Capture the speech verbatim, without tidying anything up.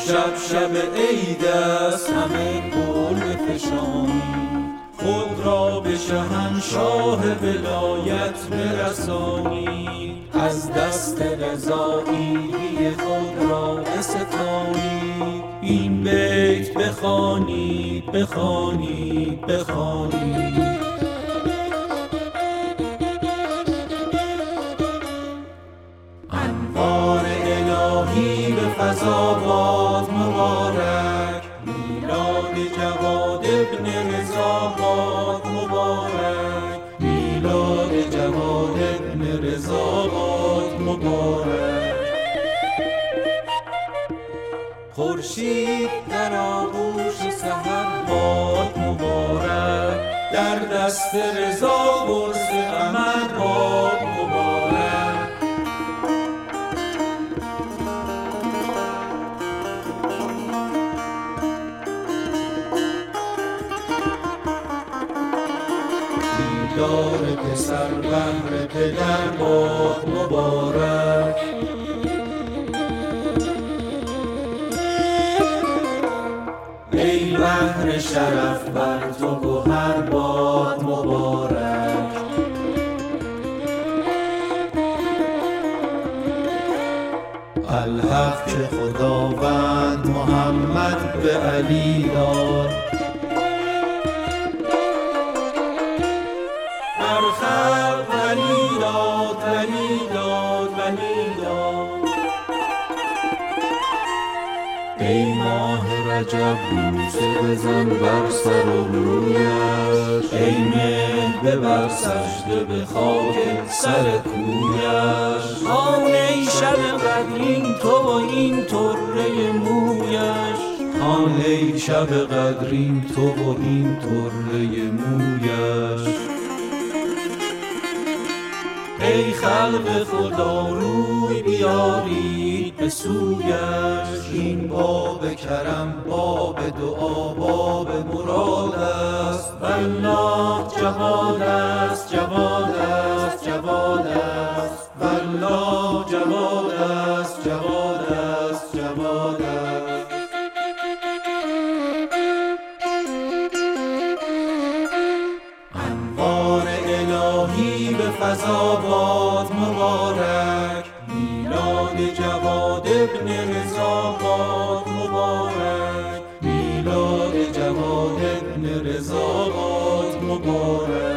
شب شب عید است همه گل بفشانی، خود را به شهنشاه ولایت برسانی، از دست رضایی خود را بستانی، این بیت بخوانید بخوانید بخوانید. انوار الهی به فضا باد مبارک، میلاد جواد ابن رضا باد مبارک، میلاد جواد ابن رضا باد مبارک. خورشید در آغوش سحر باد مبارک، در دست رضا برس قمر باد مبارک. دیدار پسر بهر پدر باد مبارک، ای بحر شرف بر تو گوهر باد مبارک. الحق که خداوند محمد به علی داد، بر خلق ولی داد ولی داد ولی داد. ای ماه رجب بوسه بزن بر سر و رویش، ای مه ببر سجده به خاک سر کویش. آن ای شب قدر این تو و این طره مویش، آن ای شب قدر این تو و این طره مویش. ای خلق خدا روی بیارید به سویش، این باب کرم باب دعا باب مراد است. والله جواد است جواد است جواد است، والله جواد است جواد است جواد است. انوار الهی به فضا باد مبارک، میلاد جواد ابن رضا باد مبارک، میلاد جواد ابن رضا باد مبارک.